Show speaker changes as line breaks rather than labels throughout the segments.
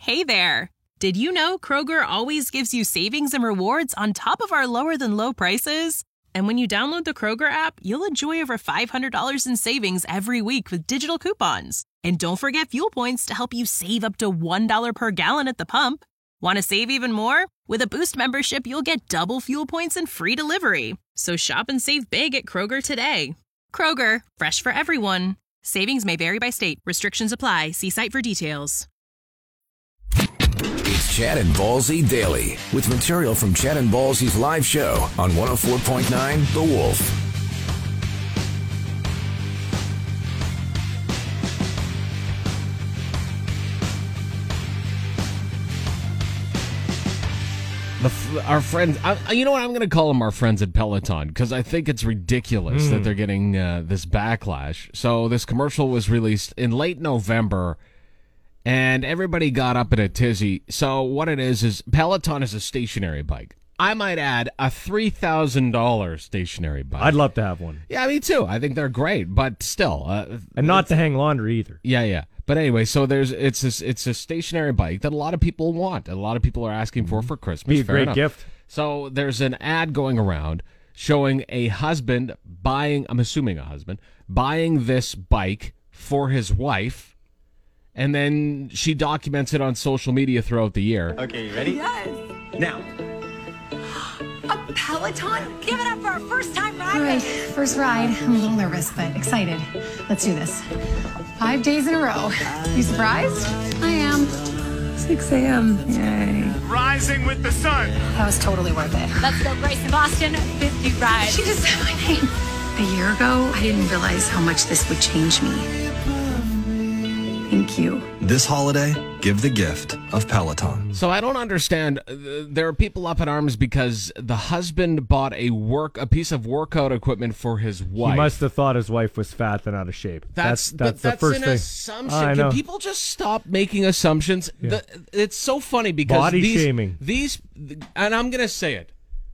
Hey there! Did you know Kroger always gives you savings and rewards on top of our lower-than-low prices? And when you download the Kroger app, you'll enjoy over $500 in savings every week with digital coupons. And don't forget fuel points to help you save up to $1 per gallon at the pump. Want to save even more? With a Boost membership, you'll get double fuel points and free delivery. So shop and save big at Kroger today. Kroger, fresh for everyone. Savings may vary by state. Restrictions apply. See site for details.
It's Chad and Ballsy Daily with material from Chad and Ballsy's live show on 104.9 The Wolf.
Our friends, you know what? I'm going to call them our friends at Peloton because I think it's ridiculous that they're getting this backlash. So this commercial was released in late November, and everybody got up in a tizzy. So what it is Peloton is a stationary bike. I might add a $3,000 stationary bike.
I'd love to have one.
Yeah, me too. I think they're great, but still,
and not to hang laundry either.
Yeah. But anyway, so it's a stationary bike that a lot of people want. A lot of people are asking for Christmas.
Be a great gift.
So there's an ad going around showing a husband buying, I'm assuming a husband, buying this bike for his wife, and then she documents it on social media throughout the year.
Okay, you ready?
Yes.
Now.
A Peloton? Give it up for our first time ride.
All right, first ride. I'm a little nervous, but excited. Let's do this. 5 days in a row. You surprised? I am. 6 a.m. Yay.
Rising with the sun.
That was totally worth it.
Let's go Grace in Boston 50 ride.
She just said my name. A year ago, I didn't realize how much this would change me. Thank you.
This holiday, give the gift of Peloton.
So I don't understand. There are people up in arms because the husband bought a piece of workout equipment for his wife.
He must have thought his wife was fat and out of shape.
That's
the first
an
thing.
assumption. Can people just stop making assumptions?
Yeah.
It's so funny because
body shaming.
And I'm going to say it.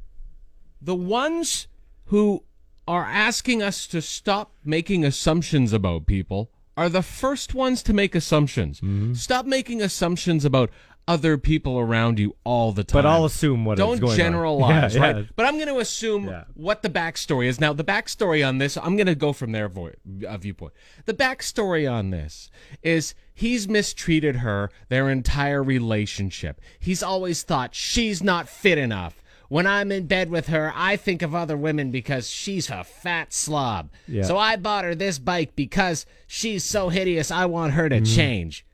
The ones who are asking us to stop making assumptions about people are the first ones to make assumptions. Mm-hmm. Stop making assumptions about other people around you all the time.
But I'll assume what is going on.
Don't generalize, right?
Yeah.
But I'm going to assume what the backstory is. Now, the backstory on this, I'm going to go from their viewpoint. The backstory on this is he's mistreated her their entire relationship. He's always thought she's not fit enough. When I'm in bed with her, I think of other women because she's a fat slob. Yeah. So I bought her this bike because she's so hideous, I want her to change.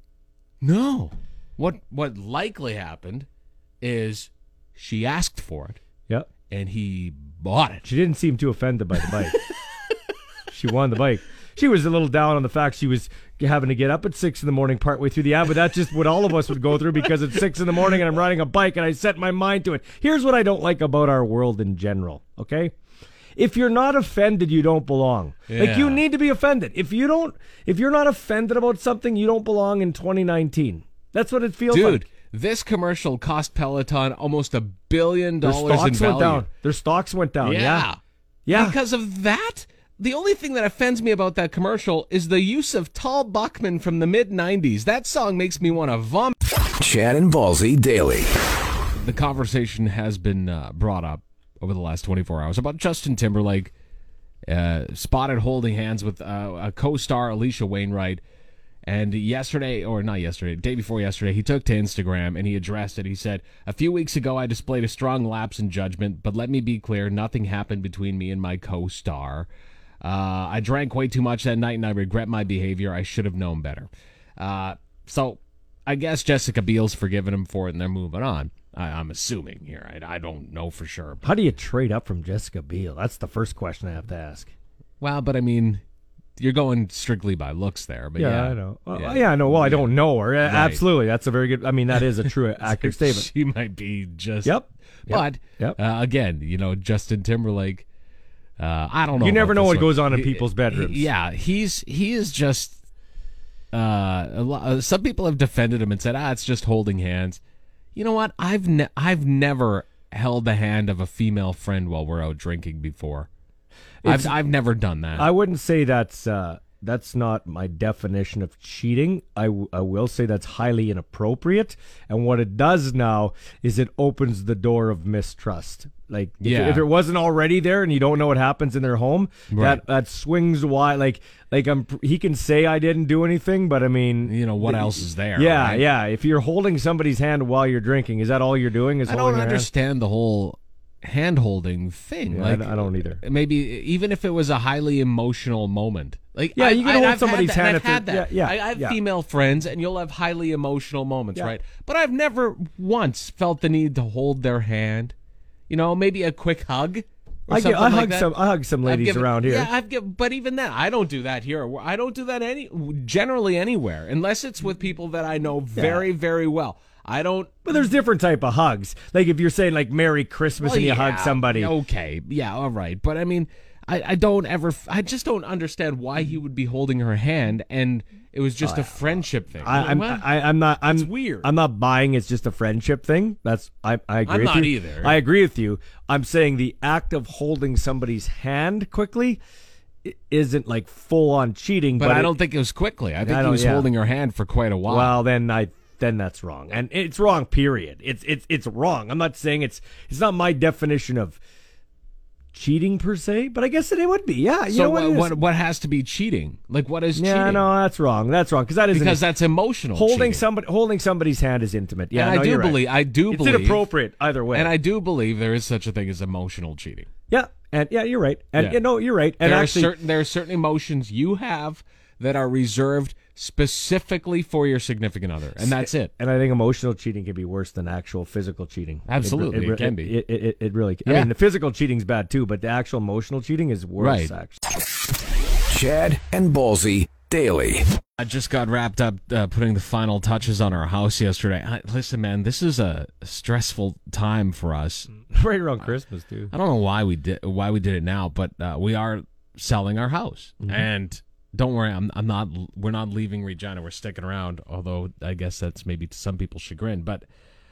No. What likely happened is she asked for it.
Yep.
And he bought it.
She didn't seem too offended by the bike. She wanted the bike. She was a little down on the fact she was having to get up at 6 in the morning partway through the ad, but that's just what all of us would go through because it's 6 in the morning and I'm riding a bike and I set my mind to it. Here's what I don't like about our world in general, okay? If you're not offended, you don't belong.
Yeah.
Like, you need to be offended. If you're not offended about something, you don't belong in 2019. That's what it feels like.
Dude, this commercial cost Peloton almost $1 billion in value.
Went down. Their stocks went down. Yeah.
Because of that? The only thing that offends me about that commercial is the use of Tal Buckman from the mid-'90s. That song makes me want to vomit.
Chad and Ballsy Daily.
The conversation has been brought up over the last 24 hours about Justin Timberlake spotted holding hands with a co-star, Alicia Wainwright. And day before yesterday, he took to Instagram and he addressed it. He said, "A few weeks ago, I displayed a strong lapse in judgment, but let me be clear, nothing happened between me and my co-star. I drank way too much that night and I regret my behavior. I should have known better." So I guess Jessica Biel's forgiven him for it and they're moving on. I'm assuming here. I don't know for sure.
How do you trade up from Jessica Biel? That's the first question I have to ask.
Well, but I mean, you're going strictly by looks there. But yeah,
I know. I know. Well, I don't know her. Right. Absolutely. That's a very good, that is a true, accurate statement.
She might be just...
Yep.
But, again, Justin Timberlake, I don't know.
You never know what goes on in people's bedrooms.
He is just... some people have defended him and said, it's just holding hands. You know what? I've never held the hand of a female friend while we're out drinking before. I've never done that.
I wouldn't say that's that's not my definition of cheating. I will say that's highly inappropriate. And what it does now is it opens the door of mistrust. Like if it wasn't already there and you don't know what happens in their home,
Right.
that swings wide. Like he can say I didn't do anything, but I mean,
what else is there?
Yeah,
right?
yeah. If you're holding somebody's hand while you're drinking, is that all you're doing? Is
I
holding
don't
their hand?
understand the whole hand-holding thing.
Yeah,
like,
I don't either.
Maybe even if it was a highly emotional moment. Like,
Yeah, you can hold
I've
somebody's
had that,
hand
I've
if
had
they're-
that.
yeah,
I have
yeah.
female friends, and you'll have highly emotional moments,
Yeah.
right? But I've never once felt the need to hold their hand. Maybe a quick hug. Or something
I
like that.
hug some ladies around here.
Yeah, but even then, I don't do that here. I don't do that generally anywhere, unless it's with people that I know very, very well. I don't.
But there's different type of hugs. Like if you're saying like Merry Christmas
Well,
and you
yeah,
hug somebody.
Okay, yeah, all right. But I mean, I just don't understand why he would be holding her hand, and it was just a friendship thing.
I'm not.
That's weird.
I'm not buying it's just a friendship thing. I agree
I'm
with
not
you.
either.
I agree with you. I'm saying the act of holding somebody's hand quickly isn't like full on cheating.
But I don't think it was quickly. I think he was holding her hand for quite a while.
Well, then that's wrong, and it's wrong. Period. It's wrong. I'm not saying it's not my definition of cheating per se, but I guess that it would be. Yeah. You know
what has to be cheating? Like what is cheating?
Yeah, no, that's wrong. That's wrong because
that's emotional.
Holding
cheating.
somebody's hand is intimate. Yeah,
and
no, you're right.
I do
it's
believe
inappropriate either way.
And I do believe there is such a thing as emotional cheating.
Yeah, and you're right. And you're right. And
there are certain emotions you have that are reserved specifically for your significant other, and that's it.
And I think emotional cheating can be worse than actual physical cheating.
Absolutely, it can be.
It really can.
Yeah.
I mean, the physical cheating's bad too, but the actual emotional cheating is worse,
Right.
actually.
Chad and Ballsy daily.
I just got wrapped up putting the final touches on our house yesterday. Listen, man, this is a stressful time for us.
Right around Christmas, too.
I don't know why we did it now, but we are selling our house, and don't worry, we're not leaving Regina. We're sticking around, although I guess that's maybe to some people's chagrin. But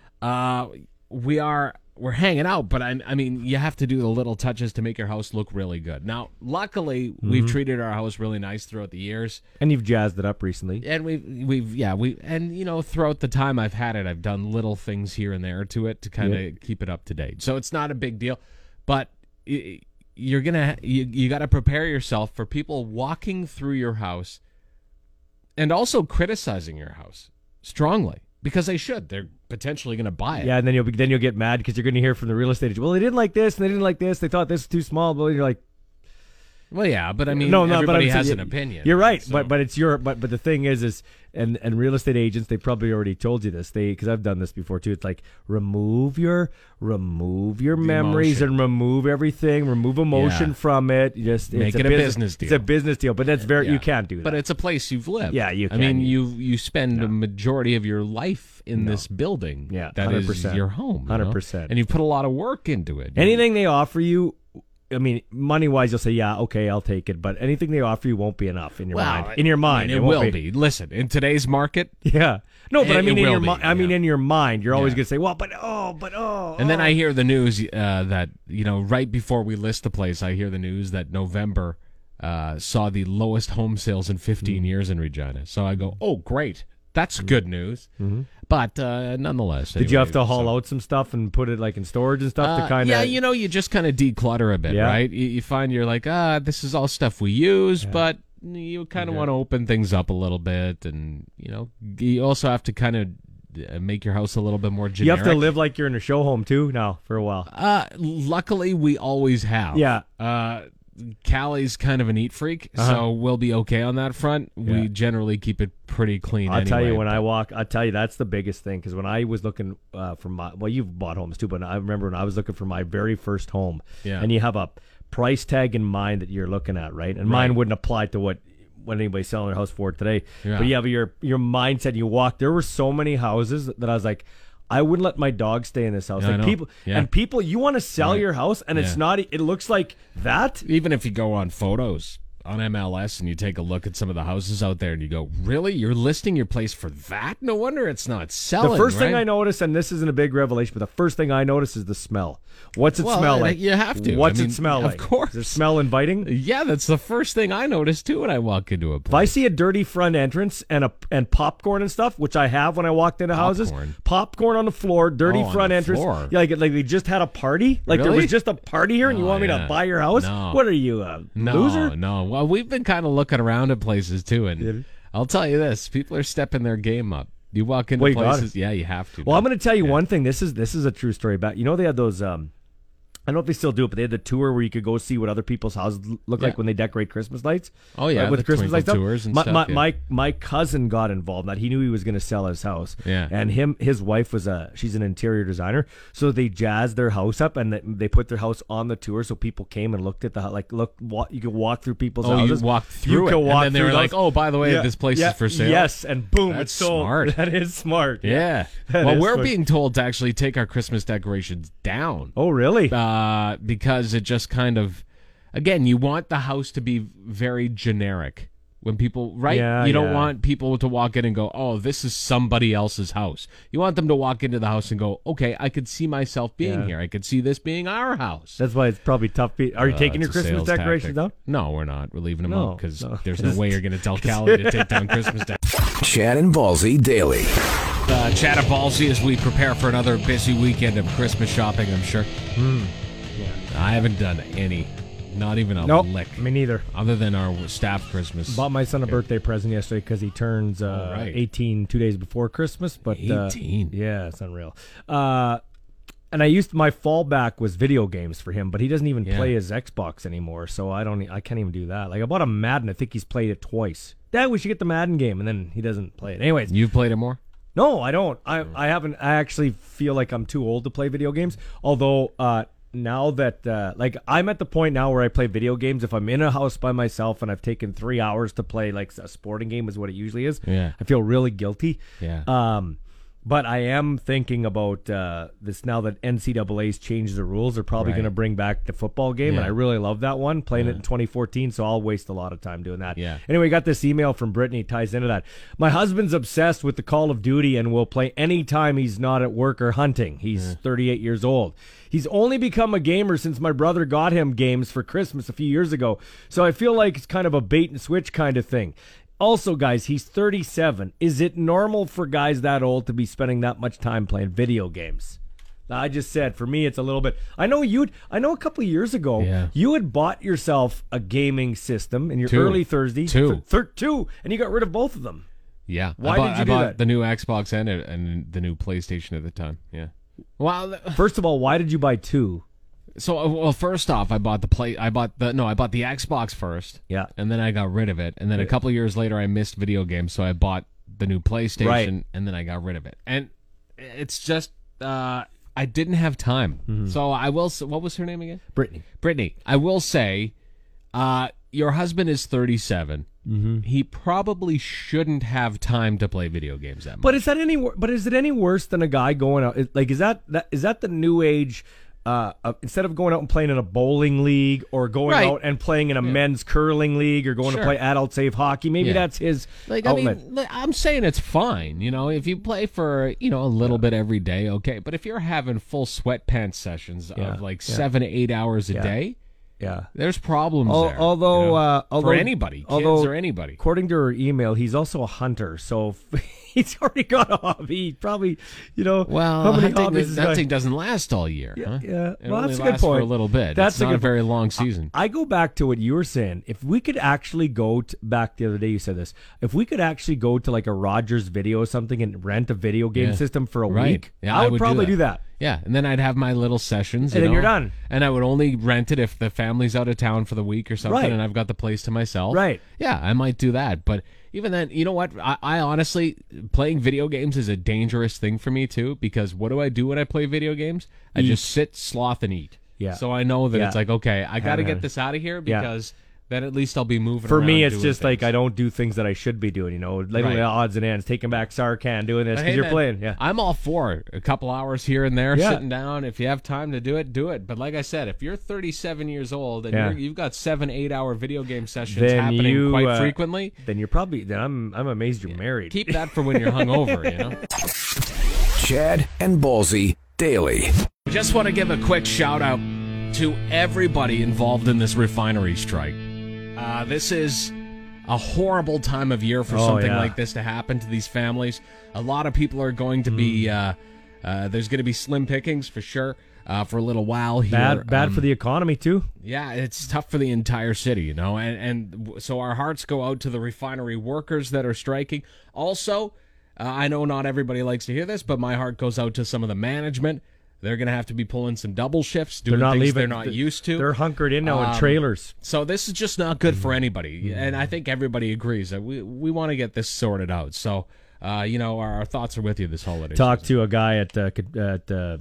we're hanging out. But I mean, you have to do the little touches to make your house look really good. Now, luckily, we've treated our house really nice throughout the years,
And you've jazzed it up recently.
and and throughout the time I've had it, I've done little things here and there to it to kind of keep it up to date. So it's not a big deal, but you got to prepare yourself for people walking through your house and also criticizing your house strongly, because they should. They're potentially going to buy it.
Yeah, and then you'll get mad because you're going to hear from the real estate agent. Well, they didn't like this and they didn't like this. They thought this was too small. But you're like,
Well, yeah, but I mean,
no, but
everybody
I'm
has
saying-
an opinion.
You're right,
so-
but it's but the thing is and real estate agents, they probably already told you this. Because I've done this before too. It's like remove your memories
emotion.
and remove everything, remove emotion
Yeah.
from it. Just
Make
it's
it a business deal.
It's a business deal, but that's
Yeah.
you can't do that.
But it's a place you've lived.
Yeah, you
I mean,
can.
you spend the majority of your life in this building.
Yeah,
that is
100%.
your home.
100%.
And you put a lot of work into it.
Anything they offer you, I mean, money-wise, you'll say, yeah, okay, I'll take it. But anything they offer you won't be enough in your mind. In your mind,
it
won't
will be. Listen, in today's market,
Yeah. No, but I
It
mean, in
will
your
be,
in your mind, you're always
Yeah.
going to say, well, but oh.
and then I hear the news that right before we list the place, I hear the news that November saw the lowest home sales in 15 years in Regina. So I go, oh, great. That's good news. But nonetheless.
Did you have to
anyway,
haul
so-
out some stuff and put it like in storage and stuff to kind of?
Yeah, you just kind of declutter a bit,
Yeah.
right? You find you're like, this is all stuff we use, but you kind of want to open things up a little bit, and you also have to kind of make your house a little bit more generic.
You have to live like you're in a show home too now for a while.
Luckily, we always have.
Yeah.
Callie's kind of a neat freak, so we'll be okay on that front.
Yeah.
We generally keep it pretty clean.
I'll tell you,
anyway,
I'll tell you that's the biggest thing, because when I was looking you've bought homes too, but I remember when I was looking for my very first home,
Yeah.
and you have a price tag in mind that you're looking at, right? And mine wouldn't apply to what anybody's selling their house for today.
Yeah.
But you have your mindset. You walk. There were so many houses that I was like, I wouldn't let my dog stay in this house.
Yeah, I
like
know. Yeah.
people, you want to sell
Right.
your house, and it's
Yeah.
not. It looks like that.
even if you go on photos, on MLS and you take a look at some of the houses out there and you go, really? You're listing your place for that? No wonder it's not selling.
The first thing
right?
I noticed, and this isn't a big revelation, but the first thing I noticed is the smell. What's it smell like?
You have to.
What's it smell like?
Of course.
Does it smell inviting?
Yeah, that's the first thing I notice too when I walk into a place.
If I see a dirty front entrance and popcorn and stuff, which I have when I walked into houses, popcorn on the floor, dirty front entrance, yeah, like they just had a party, like there was just a party here, and you want me to buy your house?
No.
What are you, a loser?
No. Well, we've been kind of looking around at places too, and I'll tell you this: people are stepping their game up. You walk into places, yeah, you have to.
Well, I'm going to tell you one thing. This is a true story about. You know, they had those. I don't know if they still do it, but they had the tour where you could go see what other people's houses look like when they decorate Christmas lights.
Oh yeah,
with
the
Christmas lights
tours and stuff.
My cousin got involved. That he knew he was going to sell his house.
Yeah,
and his wife she's an interior designer, so they jazzed their house up and they put their house on the tour, so people came and looked at the you could walk through people's houses.
You walked through it, and then they were like, "Oh, by the way, this place is for sale."
Yes, and boom,
that's
it's sold.
Smart.
That is smart.
Yeah. Well, we're being told to actually take our Christmas decorations down.
Oh, really?
Because it just kind of, again, you want the house to be very generic when people, right?
Yeah,
you don't want people to walk in and go, oh, this is somebody else's house. You want them to walk into the house and go, okay, I could see myself being here. I could see this being our house.
That's why it's probably tough. Are you taking your Christmas decorations down?
No, we're not. We're leaving them up because there's no way you're going to tell Callie to take down Christmas decorations.
Chad and Ballsy Daily.
Chad and Ballsy as we prepare for another busy weekend of Christmas shopping, I'm sure. I haven't done any, not even a lick.
Me neither.
Other than our staff Christmas.
Bought my son a birthday present yesterday because he turns 18 2 days before Christmas. But
18?
Yeah, it's unreal. And my fallback was video games for him, but he doesn't even play his Xbox anymore, so I can't even do that. Like I bought a Madden, I think he's played it twice. Dad, we should get the Madden game, and then he doesn't play it. Anyways.
You've played it more?
No, I don't. I haven't. I actually feel like I'm too old to play video games, although now that I'm at the point now where I play video games, if I'm in a house by myself and I've taken 3 hours to play like a sporting game is what it usually is, I feel really guilty. But I am thinking about this now that NCAA's changed the rules. They're probably going to bring back the football game, and I really love that one, playing it in 2014, so I'll waste a lot of time doing that. Anyway, got this email from Brittany, ties into that. My husband's obsessed with the Call of Duty and will play anytime he's not at work or hunting. He's 38 years old. He's only become a gamer since my brother got him games for Christmas a few years ago, so I feel like it's kind of a bait and switch kind of thing. Also, guys, he's 37. Is it normal for guys that old to be spending that much time playing video games? I just said, for me, it's a little bit. I know a couple of years ago, you had bought yourself a gaming system in your early 30s. Two, and you got rid of both of them.
Yeah.
Why did you do that?
I bought the new Xbox and the new PlayStation at the time. Yeah. Well,
first of all, why did you buy two?
So, well, first off, I bought the Xbox first.
Yeah.
And then I got rid of it. And then a couple of years later, I missed video games, so I bought the new PlayStation, and then I got rid of it. And it's just, I didn't have time. Mm-hmm. So I will say, what was her name again? Brittany. I will say, your husband is 37. Mm-hmm. He probably shouldn't have time to play video games that much.
But is it any worse than a guy going out? Like, is that the new age? Instead of going out and playing in a bowling league or going out and playing in a men's curling league or going to play adult save hockey, maybe that's his outlet.
I mean, I'm saying it's fine. You know, if you play for, a little bit every day, okay. But if you're having full sweatpants sessions of 7 to 8 hours a day, there's problems there.
Although
for anybody, kids or anybody.
According to her email, he's also a hunter, so he's already got a hobby. Probably,
Well,
how many hobbies
hunting doesn't last all year.
Yeah,
huh?
yeah.
It
Well,
only
that's a good
lasts for
point.
a little bit.
That's
it's not a very long season.
I go back to what you were saying. If we could actually go back the other day, you said this. If we could actually go to like a Rogers Video or something and rent a video game system for a week, I would probably do that.
Yeah, and then I'd have my little sessions.
And then you're done.
And I would only rent it if the family's out of town for the week or something, and I've got the place to myself.
Right.
Yeah, I might do that. But even then, you know what? I honestly, playing video games is a dangerous thing for me, too, because what do I do when I play video games? I just sit, sloth, and eat.
Yeah.
So I know that it's like, okay, I got to get this out of here because then at least I'll be moving
For
around
me, it's
doing
just like
things.
I don't do things that I should be doing, like
Right.
odds and ends, taking back Sarkhan, doing this
But
because
hey,
you're
man,
playing. Yeah.
I'm all for it. A couple hours here and there,
Yeah.
sitting down. If you have time to do it, do it. But like I said, if you're 37 years old and you've got 7-8 hour video game sessions
Then
happening quite frequently,
Then you're probably, I'm amazed you're married.
keep that for when you're hungover, you know?
Chad and Ballsy Daily.
Just want to give a quick shout out to everybody involved in this refinery strike. This is a horrible time of year for something like this to happen to these families. A lot of people are going to be, there's going to be slim pickings for sure for a little while here.
Bad for the economy, too.
Yeah, it's tough for the entire city, and so our hearts go out to the refinery workers that are striking. Also, I know not everybody likes to hear this, but my heart goes out to some of the management. They're going to have to be pulling some double shifts, doing things they're not used to.
They're hunkered in now in trailers.
So this is just not good for anybody, and I think everybody agrees that we want to get this sorted out. So, our thoughts are with you this holiday
Talked
season.
to a guy at the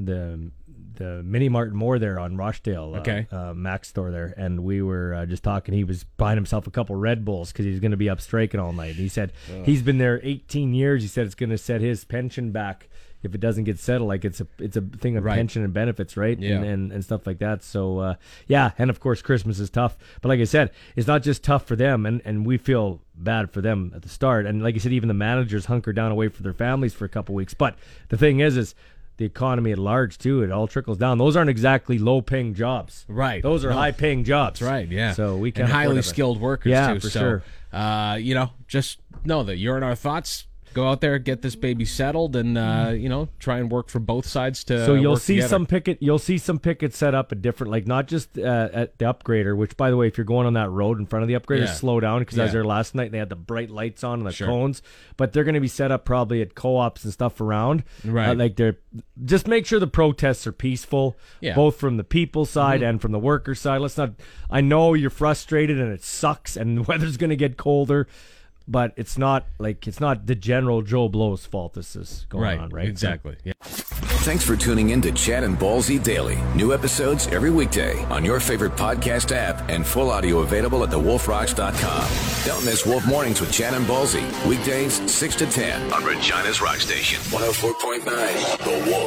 Mini Mart More there on Rochdale, Mac's store there, and we were just talking. He was buying himself a couple Red Bulls because he's going to be up striking all night. And he said he's been there 18 years. He said it's going to set his pension back if it doesn't get settled. Like it's a thing of pension and benefits, right?
Yeah.
And stuff like that. So and of course Christmas is tough. But like I said, it's not just tough for them, and we feel bad for them at the start. And like I said, even the managers hunker down away from their families for a couple weeks. But the thing is the economy at large too. It all trickles down. Those aren't exactly low-paying jobs,
Right.
Those are high-paying jobs,
That's right, yeah.
So we can't
and highly
afford it.
skilled workers
Yeah,
too.
for
so,
sure.
just know that you're in our thoughts. Go out there, get this baby settled, and try and work for both sides to.
So you'll
work
see
together.
You'll see some pickets set up at different, like not just at the upgrader. Which, by the way, if you're going on that road in front of the upgrader, slow down because I was there last night. And they had the bright lights on and the cones, but they're going to be set up probably at co-ops and stuff around.
Right.
Just make sure the protests are peaceful, both from the people's side and from the workers' side. Let's not. I know you're frustrated and it sucks, and the weather's going to get colder. But it's not the general Joe Blow's fault this is going on, right?
Exactly. Yeah.
Thanks for tuning in to Chad and Ballsy Daily. New episodes every weekday on your favorite podcast app and full audio available at thewolfrocks.com. Don't miss Wolf Mornings with Chad and Ballsy. Weekdays 6 to 10 on Regina's Rock Station. 104.9 The Wolf.